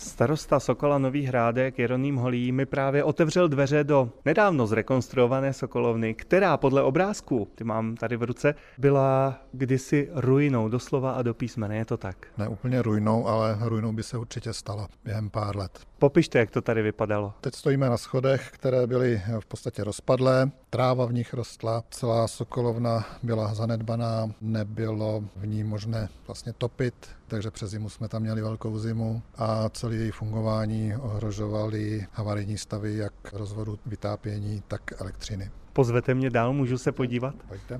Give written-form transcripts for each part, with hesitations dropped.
Starosta Sokola Nový Hrádek Jeroným Holý mi právě otevřel dveře do nedávno zrekonstruované sokolovny, která podle obrázků, ty mám tady v ruce, byla kdysi ruinou, doslova a do písmene, je to tak? Ne úplně ruinou, ale ruinou by se určitě stala během pár let. Popište, jak to tady vypadalo. Teď stojíme na schodech, které byly v podstatě rozpadlé, tráva v nich rostla, celá sokolovna byla zanedbaná, nebylo v ní možné vlastně topit, takže přes zimu jsme tam měli velkou zimu a celé její fungování ohrožovaly havarijní stavy jak rozvodu vytápění, tak elektřiny. Pozvete mě dál, můžu se podívat? Pojďte.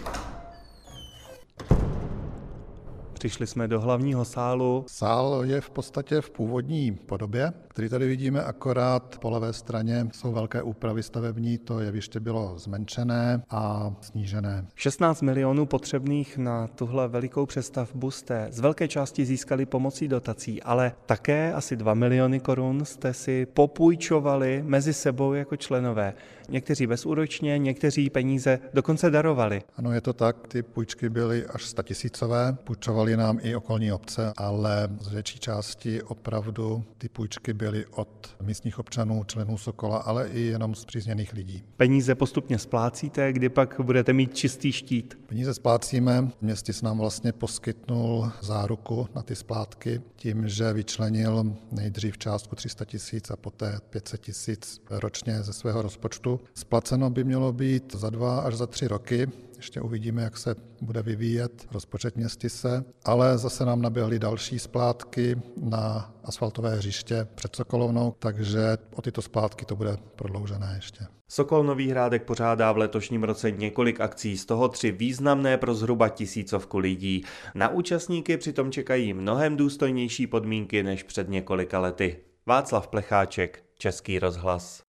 Přišli jsme do hlavního sálu. Sál je v podstatě v původní podobě, který tady vidíme, akorát po levé straně jsou velké úpravy stavební, to jeviště bylo zmenšené a snížené. 16 milionů potřebných na tuhle velikou přestavbu jste z velké části získali pomocí dotací, ale také asi 2 miliony korun jste si popůjčovali mezi sebou jako členové. Někteří bezúročně, někteří peníze dokonce darovali. Ano, je to tak, ty půjčky byly až 100 000, půjčovali nám i okolní obce, ale z větší části opravdu ty půjčky byly od místních občanů, členů Sokola, ale i jenom spřízněných lidí. Peníze postupně splácíte, kdy pak budete mít čistý štít. Peníze splácíme, městíc nám vlastně poskytnul záruku na ty splátky tím, že vyčlenil nejdřív částku 300 000 a poté 500 000 ročně ze svého rozpočtu. Splaceno by mělo být za 2 až za 3 roky. Ještě uvidíme, jak se bude vyvíjet rozpočet městyse, ale zase nám naběhly další splátky na asfaltové hřiště před Sokolovnou, takže o tyto splátky to bude prodloužené ještě. Sokol Nový Hrádek pořádá v letošním roce několik akcí, z toho 3 významné pro zhruba 1000 lidí. Na účastníky přitom čekají mnohem důstojnější podmínky než před několika lety. Václav Plecháček, Český rozhlas.